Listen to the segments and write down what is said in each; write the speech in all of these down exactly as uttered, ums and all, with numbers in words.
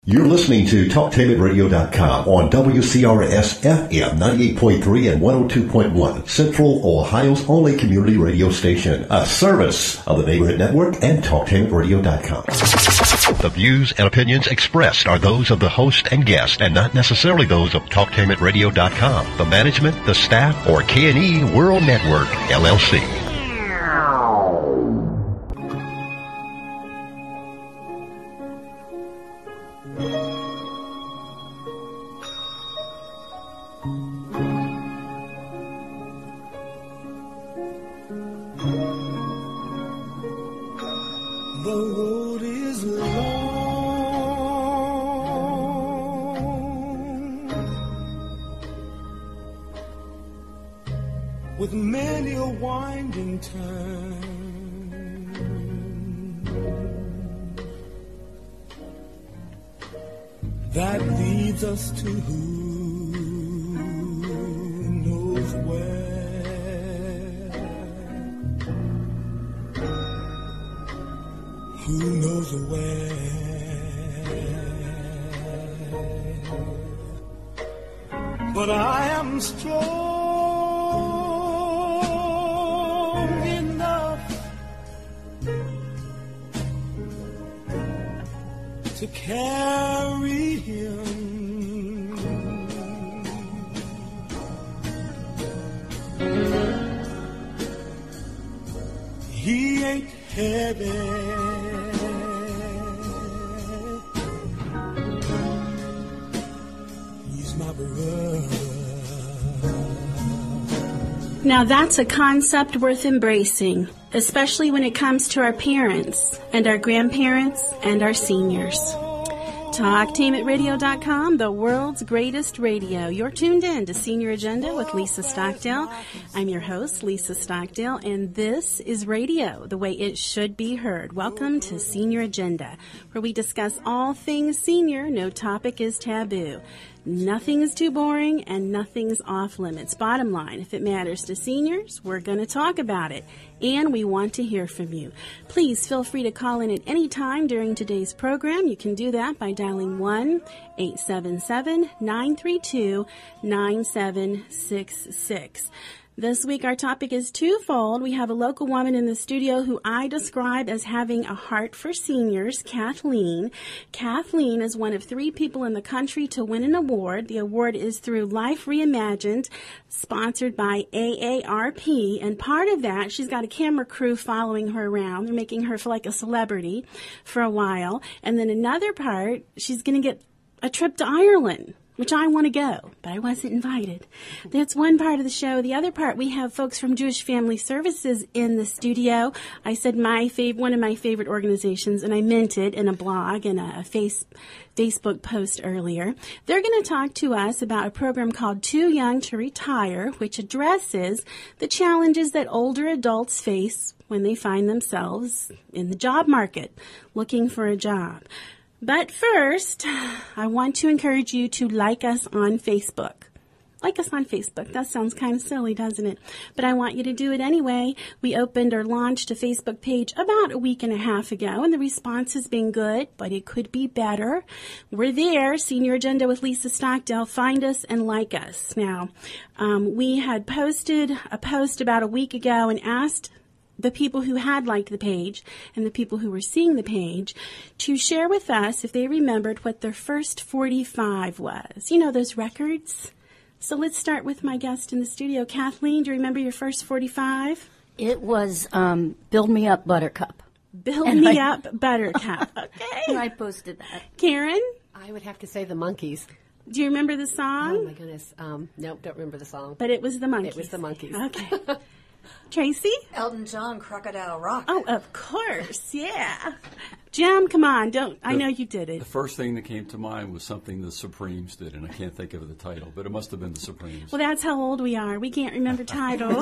You're listening to talktainment radio dot com on W C R S F M ninety-eight point three and one oh two point one, Central Ohio's only community radio station, a service of the Neighborhood Network and talktainment radio dot com. The views and opinions expressed are those of the host and guest and not necessarily those of talktainment radio dot com, the management, the staff, or K and E World Network, L L C. With many a winding turn, that leads us to who knows where, who knows where, but I am strong to carry him. He ain't heavy, he's my brother. Now that's a concept worth embracing, especially when it comes to our parents and our grandparents and our seniors. talktainment radio dot com, the world's greatest radio. You're tuned in to Senior Agenda with Lisa Stockdale. I'm your host, Lisa Stockdale, and this is radio, the way it should be heard. Welcome to Senior Agenda, where we discuss all things senior. No topic is taboo. Nothing is too boring and nothing's off limits. Bottom line, if it matters to seniors, we're going to talk about it. And we want to hear from you. Please feel free to call in at any time during today's program. You can do that by dialing one eight seven seven, nine three two, nine seven six six. This week our topic is twofold. We have a local woman in the studio who I describe as having a heart for seniors, Kathleen. Kathleen is one of three people in the country to win an award. The award is through Life Reimagined, sponsored by A A R P, and part of that, she's got a camera crew following her around. They're making her feel like a celebrity for a while. And then another part, she's going to get a trip to Ireland, which I want to go, but I wasn't invited. That's one part of the show. The other part, we have folks from Jewish Family Services in the studio. I said my fav- one of my favorite organizations, and I meant it in a blog and a, a face, Facebook post earlier. They're going to talk to us about a program called Too Young to Retire, which addresses the challenges that older adults face when they find themselves in the job market, looking for a job. But first, I want to encourage you to like us on Facebook. Like us on Facebook. That sounds kind of silly, doesn't it? But I want you to do it anyway. We opened or launched a Facebook page about a week and a half ago, and the response has been good, but it could be better. We're there, Senior Agenda with Lisa Stockdale. Find us and like us. Now, um, we had posted a post about a week ago and asked the people who had liked the page and the people who were seeing the page to share with us if they remembered what their first forty-five was. You know, those records? So let's start with my guest in the studio. Kathleen, do you remember your first forty-five? It was um, Build Me Up, Buttercup. Build and Me I, Up, Buttercup. Okay. And I posted that. Karen? I would have to say the Monkees. Do you remember the song? Oh, my goodness. Um, nope, don't remember the song. But it was the Monkees. It was the Monkees. Okay. Tracy? Elton John, Crocodile Rock. Oh, of course, yeah. Jim, come on, don't. I know you did it. The first thing that came to mind was something the Supremes did, and I can't think of the title, but it must have been the Supremes. Well, that's how old we are. We can't remember titles,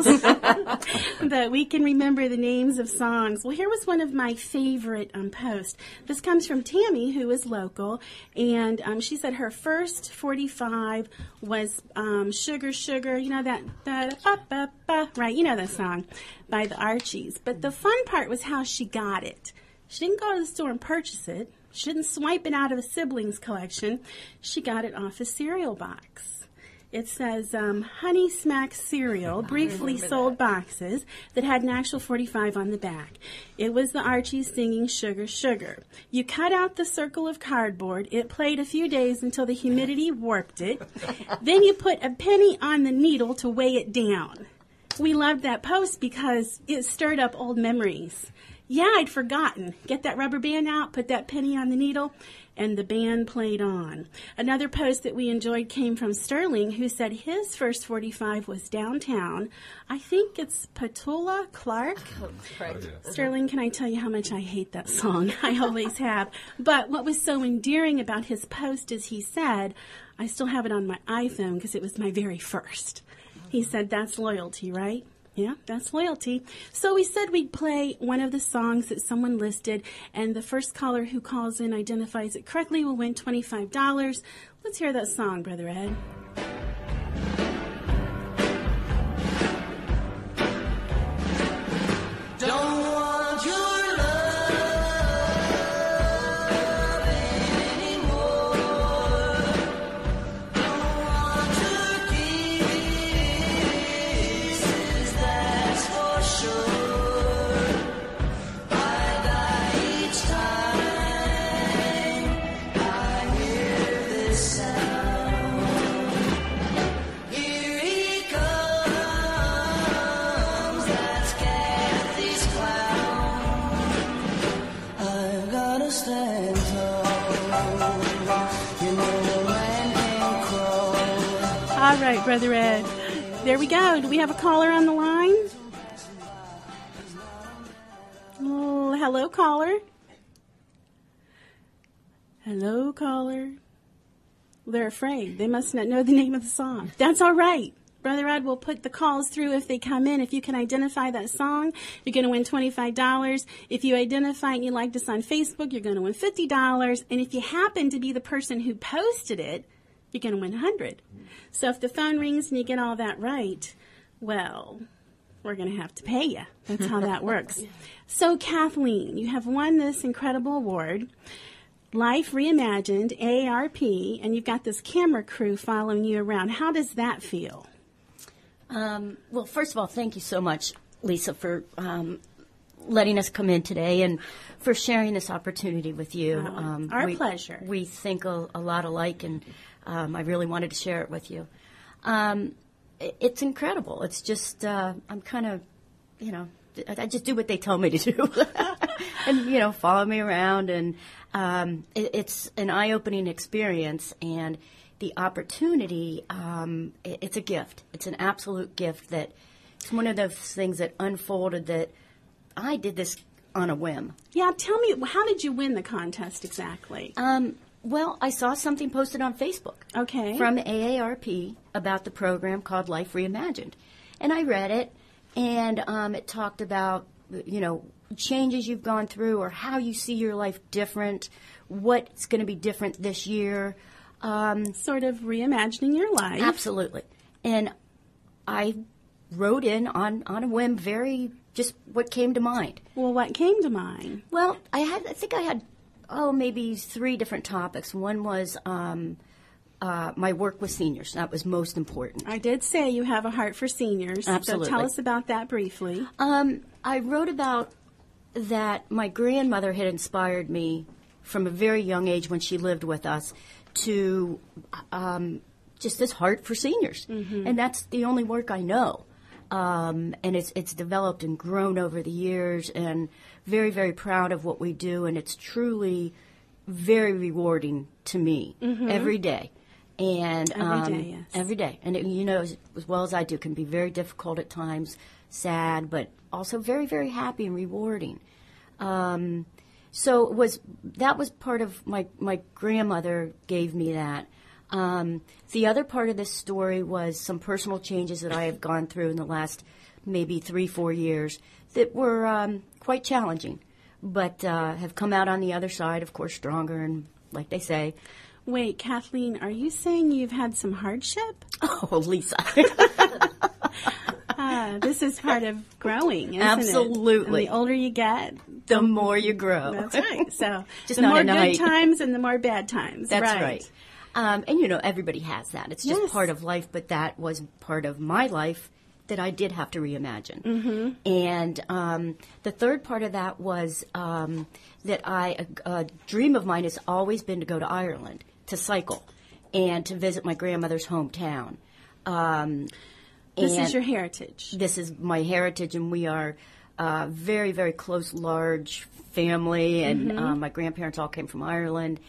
but we can remember the names of songs. Well, here was one of my favorite um, posts. This comes from Tammy, who is local, and um, she said her first forty-five was um, Sugar, Sugar, you know that, that ba, ba, ba, right, you know that song by the Archies. But the fun part was how she got it. She didn't go to the store and purchase it. She didn't swipe it out of a siblings collection. She got it off a cereal box. It says um, Honey Smack cereal, briefly sold boxes that had an actual forty-five on the back. It was the Archies singing Sugar, Sugar. You cut out the circle of cardboard. It played a few days until the humidity warped it. Then you put a penny on the needle to weigh it down. We loved that post because it stirred up old memories. Yeah, I'd forgotten. Get that rubber band out, put that penny on the needle, and the band played on. Another post that we enjoyed came from Sterling, who said his first forty-five was downtown. I think it's Petula Clark. Oh, right. Oh, yeah. Sterling, can I tell you how much I hate that song? I always have. But what was so endearing about his post is he said, I still have it on my iPhone because it was my very first. He said, that's loyalty, right? Yeah, that's loyalty. So we said we'd play one of the songs that someone listed, and the first caller who calls in identifies it correctly will win twenty-five dollars. Let's hear that song, Brother Ed. Don't want your love anymore. Don't want your kisses, that's for sure. I die each time I hear this sound. Here he comes, that's Kathy's clown. I've gotta stand tall, you know the man can crawl. All right, Brother Ed. There we go. Do we have a caller on the line? Oh, hello, caller. Hello, caller. They're afraid. They must not know the name of the song. That's all right. Brother Ed will put the calls through if they come in. If you can identify that song, you're going to win twenty-five dollars. If you identify and you liked us on Facebook, you're going to win fifty dollars. And if you happen to be the person who posted it, you're going to win one hundred dollars. So if the phone rings and you get all that right, well, we're going to have to pay you. That's how that works. So, Kathleen, you have won this incredible award, Life Reimagined, A A R P, and you've got this camera crew following you around. How does that feel? Um, well, first of all, thank you so much, Lisa, for um, letting us come in today and for sharing this opportunity with you. Oh, um, our we, pleasure. We think a, a lot alike, and um, I really wanted to share it with you. Um, it, it's incredible. It's just, uh, I'm kind of, you know, I, I just do what they tell me to do. And, you know, follow me around. And um, it, it's an eye-opening experience. And the opportunity, um, it, it's a gift. It's an absolute gift that it's one of those things that unfolded that I did this on a whim. Yeah, tell me, how did you win the contest exactly? Um, well, I saw something posted on Facebook. Okay. From A A R P about the program called Life Reimagined. And I read it, and um, it talked about, you know, changes you've gone through or how you see your life different, what's going to be different this year. Um, sort of reimagining your life. Absolutely. And I wrote in on, on a whim, very just what came to mind. Well, what came to mind? Well, I had I think I had, oh, maybe three different topics. One was um, uh, my work with seniors. That was most important. I did say you have a heart for seniors. Absolutely. So tell us about that briefly. Um, I wrote about that my grandmother had inspired me from a very young age when she lived with us to um, just this heart for seniors. Mm-hmm. And that's the only work I know. Um, and it's it's developed and grown over the years, and very, very proud of what we do. And it's truly very rewarding to me mm-hmm. every day. And every um, day, yes. Every day. And, it, you know, as, as well as I do, it can be very difficult at times, sad, but also very, very happy and rewarding. Um, so it was that was part of my, my grandmother gave me that. Um, the other part of this story was some personal changes that I have gone through in the last maybe three, four years that were um, quite challenging, but uh, have come out on the other side, of course, stronger and, like they say. Wait, Kathleen, are you saying you've had some hardship? Oh, Lisa. uh, this is part of growing, isn't Absolutely. it? And the older you get, the more you grow. That's right. So Just the not more at good night. times and the more bad times. That's right. right. Um, and, you know, everybody has that. It's just Yes. part of life, but that was part of my life that I did have to reimagine. Mm-hmm. And um, the third part of that was um, that I, a, a dream of mine has always been to go to Ireland, to cycle, and to visit my grandmother's hometown. Um, This and is your heritage. This is my heritage, and we are a very, very close, large family, and Mm-hmm. uh, my grandparents all came from Ireland.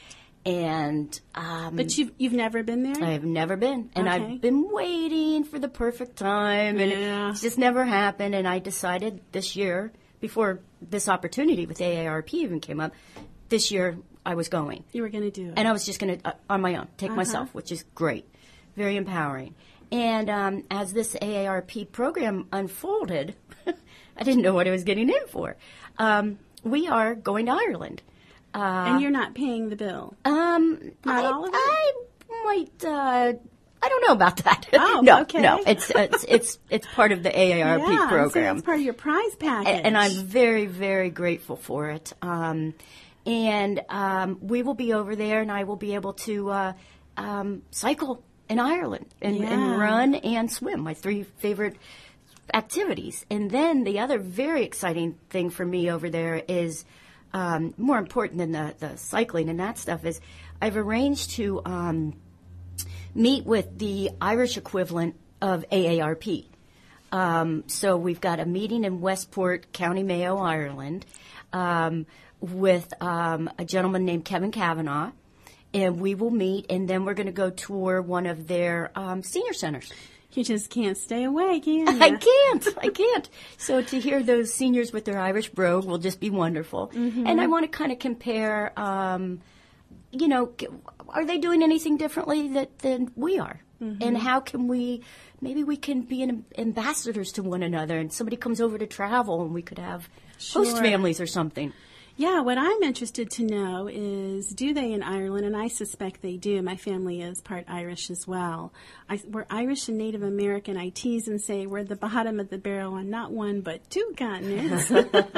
And um, But you've, you've never been there? I have never been, and Okay. I've been waiting for the perfect time, and Yeah. it's just never happened. And I decided this year, before this opportunity with A A R P even came up, this year I was going, You were going to do it. and I was just going to uh, on my own take Uh-huh. myself, which is great, very empowering. And um, as this A A R P program unfolded, I didn't know what I was getting in for. Um, we are going to Ireland. and you're not paying the bill. Um, Not I, all of it? I might. Uh, I don't know about that. Oh, no, okay. no. It's it's it's it's part of the A A R P yeah, so program, that's part of your prize package. A- and I'm very very grateful for it. Um, and um, we will be over there, and I will be able to uh, um, cycle in Ireland and, Yeah. and run and swim. My three favorite activities. And then the other very exciting thing for me over there is. Um, more important than the, the cycling and that stuff is I've arranged to um, meet with the Irish equivalent of A A R P. Um, so we've got a meeting in Westport, County Mayo, Ireland, um, with um, a gentleman named Kevin Kavanagh, and we will meet, and then we're going to go tour one of their um, senior centers. You just can't stay away, can you? I can't. I can't. So to hear those seniors with their Irish brogue will just be wonderful. Mm-hmm. And I want to kind of compare, um, you know, g- are they doing anything differently that, than we are? Mm-hmm. And how can we, maybe we can be an, ambassadors to one another, and somebody comes over to travel and we could have host Sure. families or something. Yeah, what I'm interested to know is, do they in Ireland? And I suspect they do. My family is part Irish as well. I, we're Irish and Native American. I tease and say we're the bottom of the barrel on not one but two continents.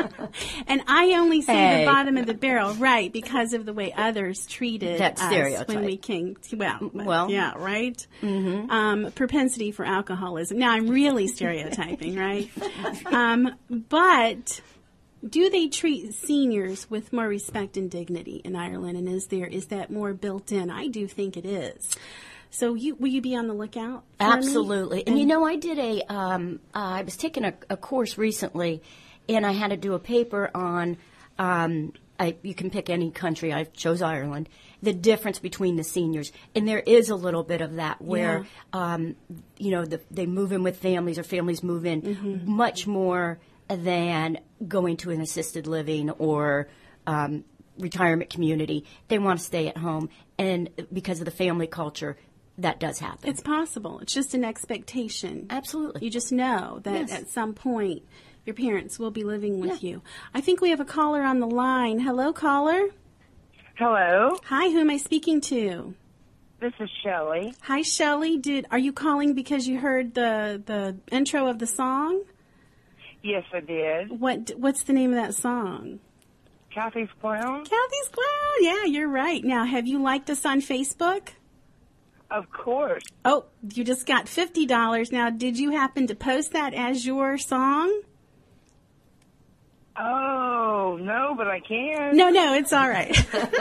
And I only say Hey. the bottom of the barrel, right, because of the way others treated That us stereotype. when we came to, well, Well. yeah, right? Mm-hmm. Um, propensity for alcoholism. Now, I'm really stereotyping, right? Um, but... Do they treat seniors with more respect and dignity in Ireland? And is there is that more built in? I do think it is. So you will you be on the lookout for me? Absolutely. And, you know, I did a, um, uh, I was taking a, a course recently, and I had to do a paper on, um, I, you can pick any country, I chose Ireland, the difference between the seniors. And there is a little bit of that where, um, you know, the, they move in with families or families move in Mm-hmm. much more than going to an assisted living or um, retirement community. They want to stay at home. And because of the family culture, that does happen. It's possible. It's just an expectation. Absolutely. You just know that Yes. at some point your parents will be living with you. I think we have a caller on the line. Hello, caller. Hello, Hi, who am I speaking to? this is Shelley. Hi, Shelley. Did are you calling because you heard the the intro of the song? Yes, I did. What what's the name of that song? Kathy's Clown? Kathy's Clown. Yeah, you're right. Now, have you liked us on Facebook? Of course. Oh, you just got fifty dollars. Now, did you happen to post that as your song? Oh, no, but I can. No, no, it's all right.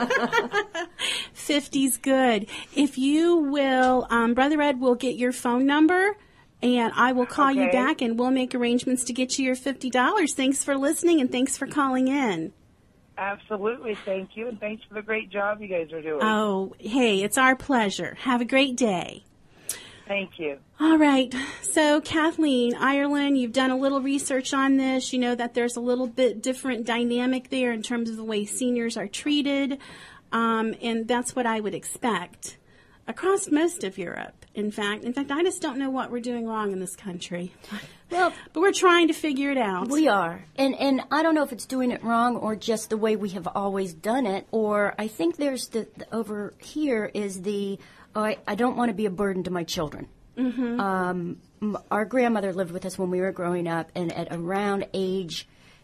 fifty's good. If you will, um, Brother Ed will get your phone number, and I will call you Okay. back, and we'll make arrangements to get you your fifty dollars. Thanks for listening, and thanks for calling in. Absolutely, thank you, and thanks for the great job you guys are doing. Oh, hey, it's our pleasure. Have a great day. Thank you. All right. So, Kathleen, Ireland, you've done a little research on this. You know that there's a little bit different dynamic there in terms of the way seniors are treated. Um, and that's what I would expect across most of Europe. In fact, in fact, I just don't know what we're doing wrong in this country. Well, But we're trying to figure it out. we are. And and I don't know if it's doing it wrong or just the way we have always done it, or I think there's the, the over here is the, oh, I, I don't want to be a burden to my children. Mm-hmm. Um, m- our grandmother lived with us when we were growing up, and at around age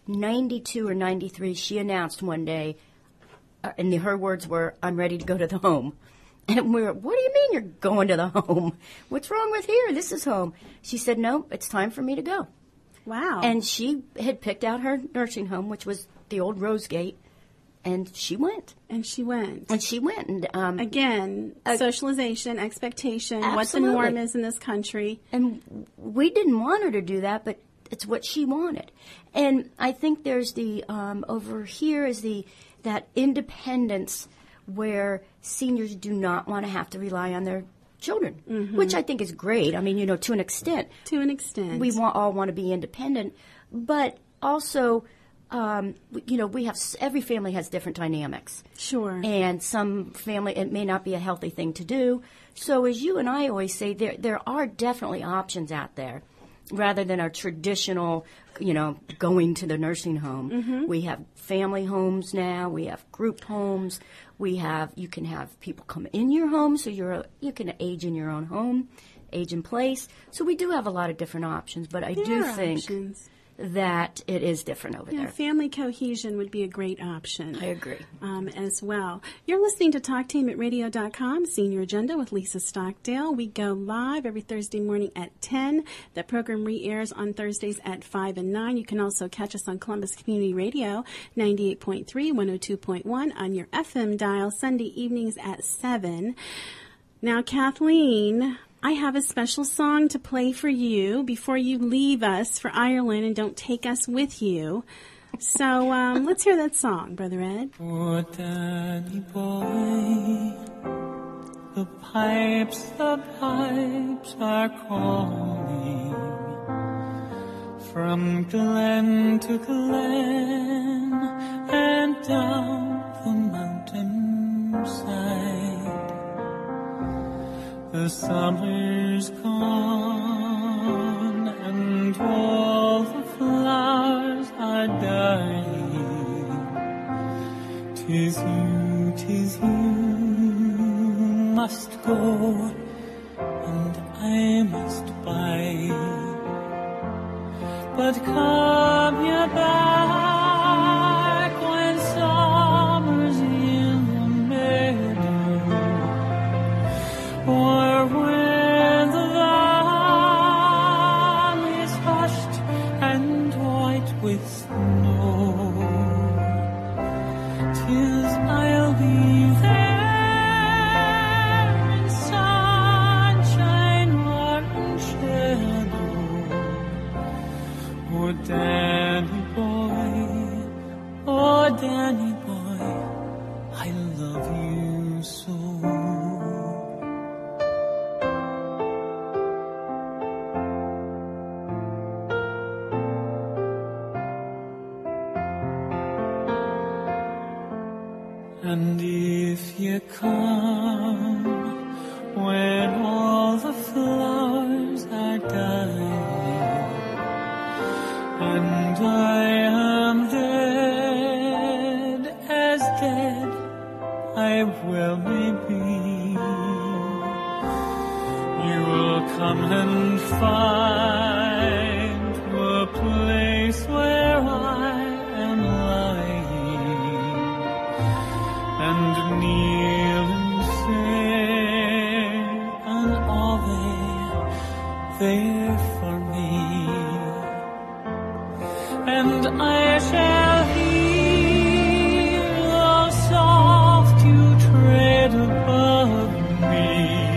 ninety-two or ninety-three, she announced one day, uh, and the, her words were, "I'm ready to go to the home." And we were, "What do you mean you're going to the home? What's wrong with here? This is home." She said, "No, it's time for me to go." Wow. And she had picked out her nursing home, which was the old Rosegate, and she went. And she went. And she went. And um, Again, uh, socialization, expectation, what the Absolutely. norm is in this country. And we didn't want her to do that, but it's what she wanted. And I think there's the, um, over here is the, that independence where seniors do not want to have to rely on their children, Mm-hmm. which I think is great. I mean, you know, to an extent. To an extent. We want, all want to be independent, but also, um, w- you know, we have, s- every family has different dynamics. Sure. And some family, it may not be a healthy thing to do. So as you and I always say, there there are definitely options out there rather than our traditional, you know, going to the nursing home. Mm-hmm. We have family homes now. We have group homes. We have, you can have people come in your home, so you're a, you can age in your own home, age in place. So we do have a lot of different options, but I There do are think options. that it is different over Yeah, there. family cohesion would be a great option. I agree. Um, as well. You're listening to talk team at radio dot com, Senior Agenda with Lisa Stockdale. We go live every Thursday morning at ten. The program re-airs on Thursdays at five and nine. You can also catch us on Columbus Community Radio, ninety-eight point three, one oh two point one on your F M dial, Sunday evenings at seven. Now, Kathleen, I have a special song to play for you before you leave us for Ireland and don't take us with you. So um, let's hear that song, Brother Ed. Oh, Danny boy, the pipes, the pipes are calling from glen to glen and down the mountainside. The summer's gone and all the flowers are dying. 'Tis you, 'tis you must go and I must bide. But come you back when summer's in the meadow, or when the valley's hushed and white with snow. 'Tis I'll be there in sunshine or in shadow. Oh, Danny boy, oh, Danny boy, I love you so. And if you come when all the flowers are dying and I am dead, as dead I well may be, you will come and find a place where I am lying, and kneel and say an Ave there for me, and I shall hear the soft you tread above me,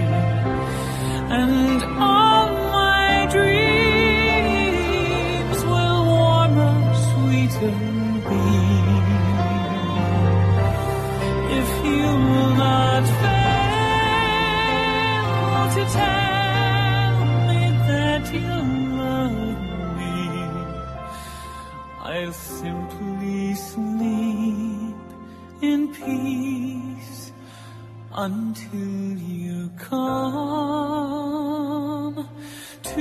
and all my dreams will warmer, sweeter be. If you will not fail to tell me that you love me, I'll simply sleep in peace until you come to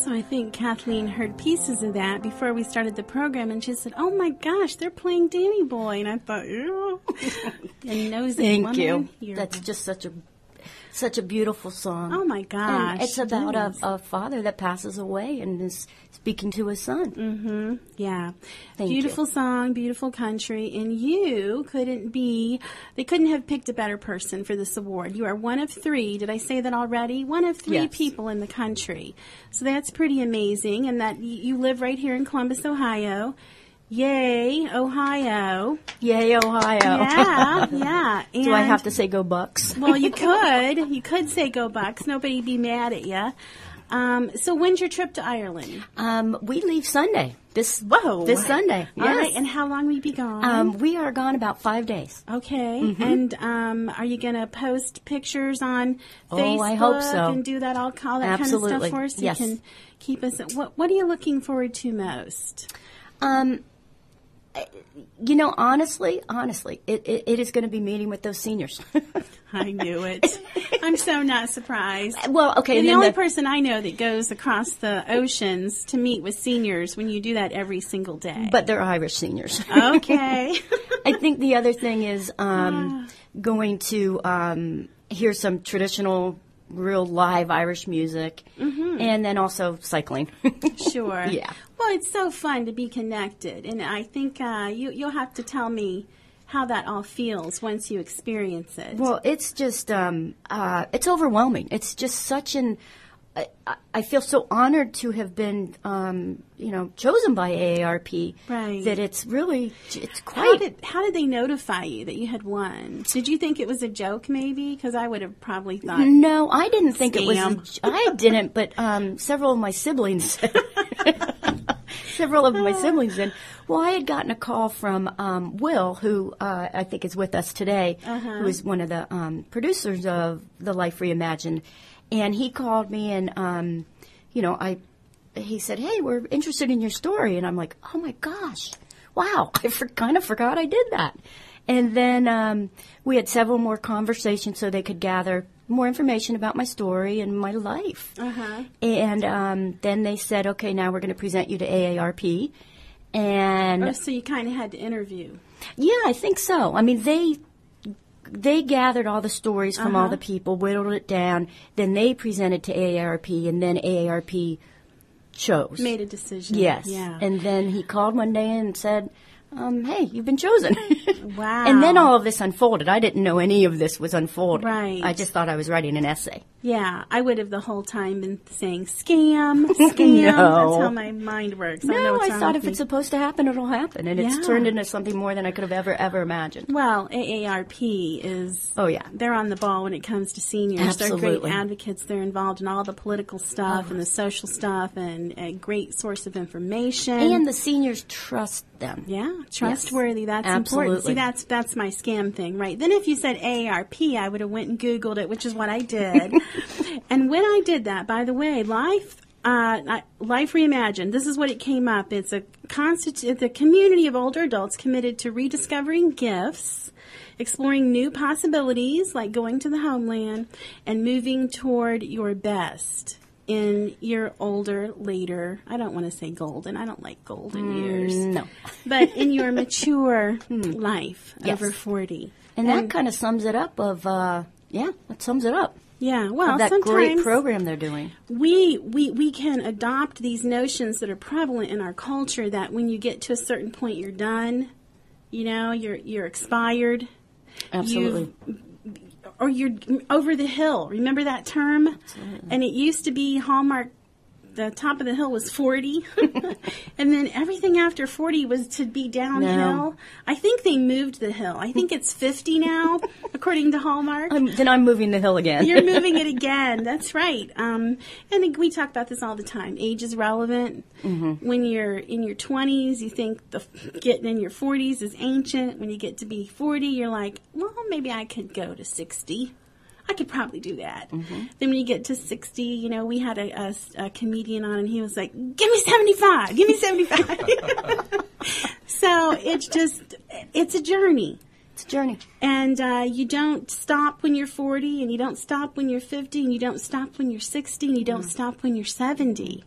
So I think Kathleen heard pieces of that before we started the program, and she said, "Oh my gosh, they're playing Danny Boy," and I thought, "Ew." And nosy Thank woman you. here. That's just such a such a beautiful song. Oh my gosh, And it's about it a, is. a father that passes away and is speaking to his son. Mm-hmm. Yeah. Thank Beautiful song, beautiful country, and you couldn't be, they couldn't have picked a better person for this award. You are one of three, did I say that already? One of three Yes. people in the country. So that's pretty amazing, and that y- you live right here in Columbus, Ohio. Yay, Ohio. Yay, Ohio. Yeah, yeah. Do I And- have to say go Bucks? Well, you could. You could say go Bucks. Nobody'd be mad at you. Um, so when's your trip to Ireland? Um, we leave Sunday. This Whoa. This Sunday. All Yes. right, and how long will you be gone? Um, we are gone about five days. Okay, Mhm. and um, are you going to post pictures on Oh, Facebook I hope so. and do that all, all that kind of Absolutely. stuff for us? So Yes. You can keep us. What What are you looking forward to most? Um, you know, honestly, honestly, it, it, it is going to be meeting with those seniors. I knew it. I'm so not surprised. Well, okay, You're and the then only the- person I know that goes across the oceans to meet with seniors when you do that every single day. But they're Irish seniors. Okay. I think the other thing is um, going to um, hear some traditional, real live Irish music, Mhm. and then also cycling. Sure. Yeah. Well, it's so fun to be connected, and I think uh, you you'll have to tell me how that all feels once you experience it. Well, it's just um, uh, it's overwhelming. It's just such an. I, I- I feel so honored to have been, um, you know, chosen by A A R P. Right. That it's really it's How quite. did how did they notify you that you had won? Did you think it was a joke, maybe? Because I would have probably thought. No, I didn't think it was. Scam. A, j- I didn't, but um, several of my siblings. several of my siblings did. Well, I had gotten a call from um, Will, who uh, I think is with us today, Uh-huh. who is one of the um, producers of The Life Reimagined, and he called me and, um, you know, I. He said, "Hey, we're interested in your story," and I'm like, "Oh my gosh, wow! I for, kind of forgot I did that." And then um, we had several more conversations so they could gather more information about my story and my life. Uh-huh. And um, then they said, "Okay, now we're going to present you to A A R P." And Oh, so you kind of had to interview. yeah, I think so. I mean, they they gathered all the stories from all Uh-huh. the people, whittled it down, then they presented to A A R P, and then A A R P chose. Made a decision. Yes. Yeah. And then he called one day and said, um, "Hey, you've been chosen." Wow. And then all of this unfolded. I didn't know any of this was unfolding. Right. I just thought I was writing an essay. Yeah, I would have the whole time been saying scam, scam. No. That's how my mind works. I know No, what's I wrong thought with if me. it's supposed to happen, it'll happen. And Yeah. it's turned into something more than I could have ever, ever imagined. Well, A A R P is. Oh, yeah. They're on the ball when it comes to seniors. They're Absolutely. great advocates. They're involved in all the political stuff and the social stuff, and a great source of information. And the seniors trust them. Yeah, trustworthy. That's Absolutely. important. See, that's that's my scam thing, right? Then if you said A A R P, I would have went and Googled it, which is what I did. And when I did that, by the way, Life uh, I- Life Reimagined. This is what it came up. It's a constitu- it's a community of older adults committed to rediscovering gifts, exploring new possibilities like going to the homeland, and moving toward your best in your older, later, I don't want to say golden, I don't like golden years. no. But in your mature life, Yes. over forty. And that kind of sums it up of, uh, yeah, that sums it up. Yeah, well, of that sometimes great program they're doing. we, we we can adopt these notions that are prevalent in our culture that when you get to a certain point, you're done. You know, you're you're expired. Absolutely. You've- or you're over the hill. Remember that term? And it used to be Hallmark. The top of the hill was forty, and then everything after forty was to be downhill. No. I think they moved the hill. I think it's fifty now, according to Hallmark. I'm, then I'm moving the hill again. You're moving it again. That's right. Um, and we talk about this all the time. Age is relevant. Mm-hmm. When you're in your twenties, you think the getting in your forties is ancient. When you get to be forty, you're like, well, maybe I could go to sixty. I could probably do that. Mm-hmm. Then when you get to sixty, you know, we had a, a, a comedian on and he was like, give me seventy-five, give me seventy-five. So it's just, it's a journey. It's a journey. And uh, you don't stop when you're forty, and you don't stop when you're fifty, and you don't stop when you're sixty, and you don't Mm. stop when you're seventy.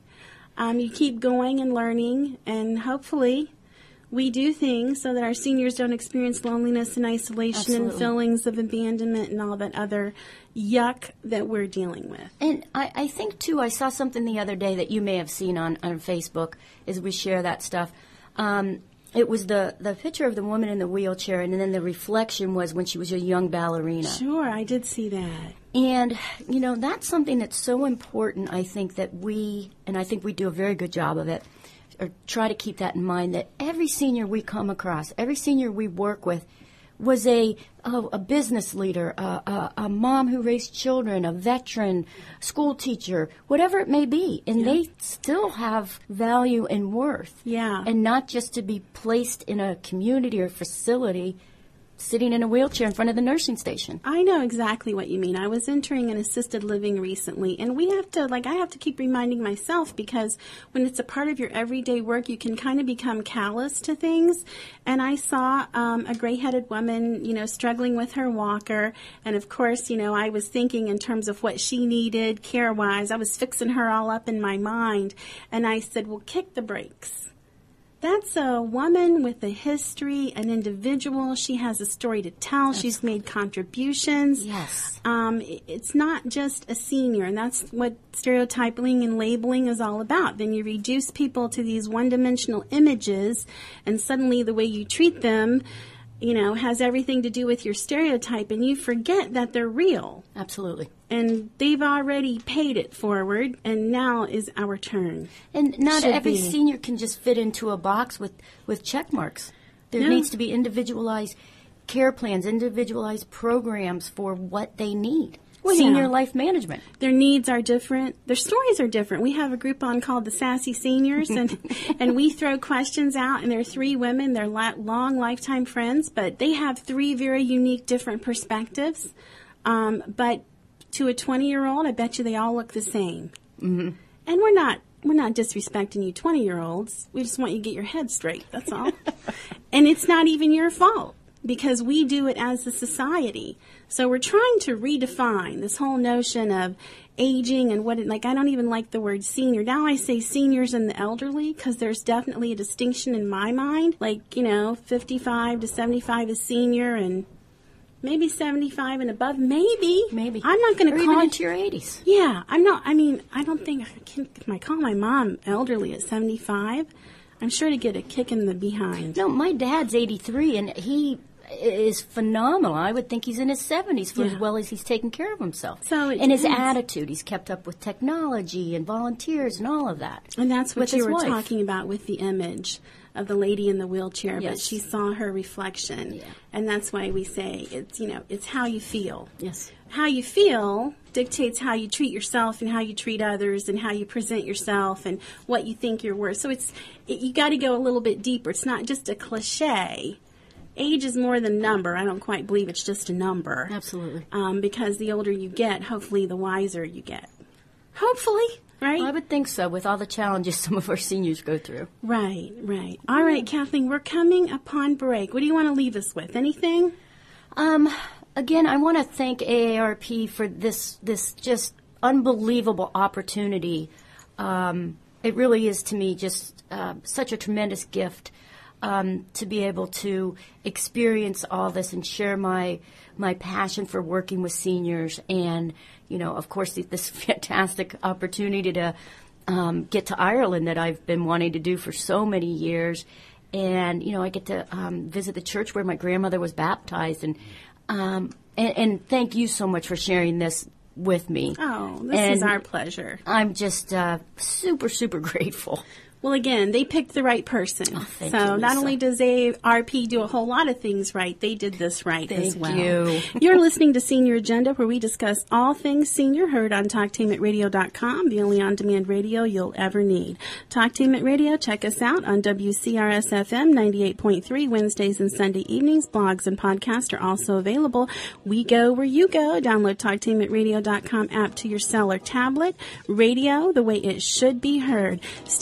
um, you keep going and learning, and hopefully we do things so that our seniors don't experience loneliness and isolation Absolutely. and feelings of abandonment and all that other yuck that we're dealing with. And I, I think, too, I saw something the other day that you may have seen on, on Facebook as we share that stuff. Um, it was the, the picture of the woman in the wheelchair, and then the reflection was when she was a young ballerina. Sure, I did see that. And, you know, that's something that's so important, I think, that we, and I think we do a very good job of it, or try to keep that in mind, that every senior we come across, every senior we work with, was a a, a business leader, a, a, a mom who raised children, a veteran, school teacher, whatever it may be, and Yeah. they still have value and worth. Yeah. And not just to be placed in a community or facility, sitting in a wheelchair in front of the nursing station. I know exactly what you mean. I was entering an assisted living recently, and we have to, like, I have to keep reminding myself, because when it's a part of your everyday work, you can kind of become callous to things. And I saw um, a gray-headed woman, you know, struggling with her walker, and of course, you know, I was thinking in terms of what she needed care-wise. I was fixing her all up in my mind, and I said, well, kick the brakes. That's a woman with a history, an individual. She has a story to tell. She's made contributions. Yes. Um, i- it's not just a senior, and that's what stereotyping and labeling is all about. Then you reduce people to these one-dimensional images, and suddenly the way you treat them, you know, has everything to do with your stereotype, and you forget that they're real. Absolutely. And they've already paid it forward, and now is our turn. And not Should every be. senior can just fit into a box with, with check marks. There No. needs to be individualized care plans, individualized programs for what they need. Well, Senior yeah. life management. Their needs are different. Their stories are different. We have a group on called the Sassy Seniors, and and we throw questions out, and there are three women. They're la- long lifetime friends, but they have three very unique, different perspectives. Um, but to a twenty-year-old, I bet you they all look the same. Mm-hmm. And we're not we're not disrespecting you twenty-year-olds. We just want you to get your head straight. That's all. And it's not even your fault, because we do it as a society. So we're trying to redefine this whole notion of aging and what it, like, I don't even like the word senior. Now I say seniors and the elderly, because there's definitely a distinction in my mind. Like, you know, fifty-five to seventy-five is senior, and maybe seventy-five and above, maybe. Maybe. I'm not going Or to even call into your eighties. Yeah, I'm not, I mean, I don't think I can, can I call my mom elderly at seventy-five? I'm sure to get a kick in the behind. No, my dad's eighty-three, and he is phenomenal. I would think he's in his seventies for Yeah. as well as he's taking care of himself. So it and his depends. attitude, he's kept up with technology and volunteers and all of that. And that's what with you his were wife. talking about with the image of the lady in the wheelchair, but Yes. she saw her reflection. Yeah. And that's why we say it's, you know, it's how you feel. Yes. How you feel dictates how you treat yourself and how you treat others and how you present yourself and what you think you're worth. So it's, it, you got to go a little bit deeper. It's not just a cliche. Age is more than number. I don't quite believe it's just a number. Absolutely. Um, because the older you get, hopefully the wiser you get. Hopefully, right? I would think so, with all the challenges some of our seniors go through. Right, right. All right, Kathleen, we're coming upon break. What do you want to leave us with? Anything? Um, again, I want to thank A A R P for this this just unbelievable opportunity. Um, it really is, to me, just uh, such a tremendous gift um, to be able to experience all this and share my my passion for working with seniors, and you know, of course, this fantastic opportunity to um, get to Ireland that I've been wanting to do for so many years. And, you know, I get to um, visit the church where my grandmother was baptized. And, um, and, and thank you so much for sharing this with me. Oh, this And is our pleasure. I'm just uh, super, super grateful. Well, again, they picked the right person. Oh, thank so you, not Lisa. only does A A R P do a whole lot of things right, they did this right as Thank well. you. You're listening to Senior Agenda, where we discuss all things senior, heard on talktainment radio dot com, the only on-demand radio you'll ever need. Talktainment Radio, check us out on W C R S F M ninety-eight point three Wednesdays and Sunday evenings. Blogs and podcasts are also available. We go where you go. Download talktainment radio dot com app to your cell or tablet. Radio, the way it should be heard. Stay right there.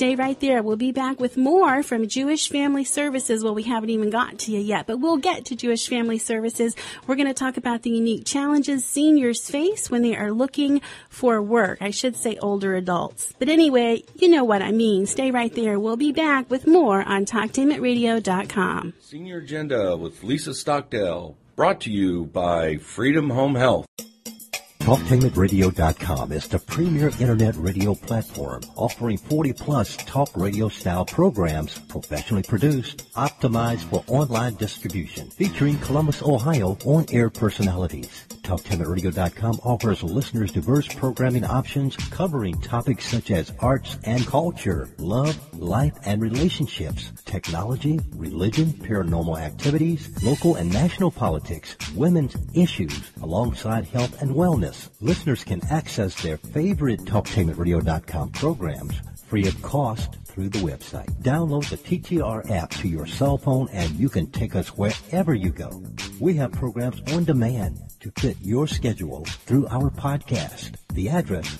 there. We'll be back with more from Jewish Family Services. Well, we haven't even got to you yet, but we'll get to Jewish Family Services. We're going to talk about the unique challenges seniors face when they are looking for work. I should say older adults. But anyway, you know what I mean. Stay right there. We'll be back with more on talktainment radio dot com. Senior Agenda with Lisa Stockdale, brought to you by Freedom Home Health. talktainment radio dot com is the premier internet radio platform offering forty plus talk radio style programs professionally produced, optimized for online distribution, featuring Columbus, Ohio on-air personalities. talktainment radio dot com offers listeners diverse programming options covering topics such as arts and culture, love, life and relationships, technology, religion, paranormal activities, local and national politics, women's issues, alongside health and wellness. Listeners can access their favorite talktainment radio dot com programs free of cost through the website. Download the T T R app to your cell phone and you can take us wherever you go. We have programs on demand to fit your schedule through our podcast. The address,